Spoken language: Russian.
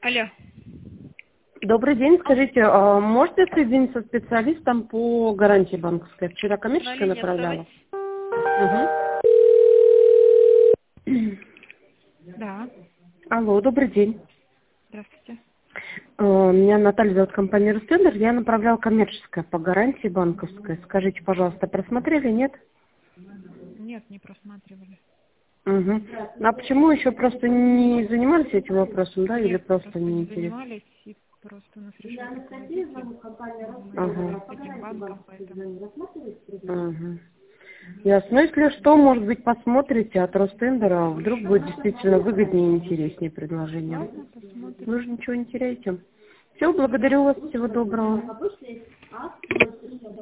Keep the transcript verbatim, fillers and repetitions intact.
Алло. Добрый день. Скажите, а можете соединиться со специалистом по гарантии банковской? Вчера На коммерческая линии направляла. оставайтесь. Угу. Да. Алло, добрый день. Здравствуйте. А, Меня Наталья зовут, компания «Ростендер». Я направляла коммерческая по гарантии банковской. Скажите, пожалуйста, просмотрели, нет? Нет, не просматривали. Угу. А почему еще просто не занимались этим вопросом, да, или Нет, просто просто не не интересно? занимались, и просто у нас решил руководитель. Мы Ага. с этим банком, поэтому... Ага. Ясно. Ну, если что, может быть, посмотрите от Ростендера, вдруг будет действительно выгоднее и интереснее предложение. Ладно, посмотрим. Вы же ничего не теряете. Все, благодарю вас, всего доброго.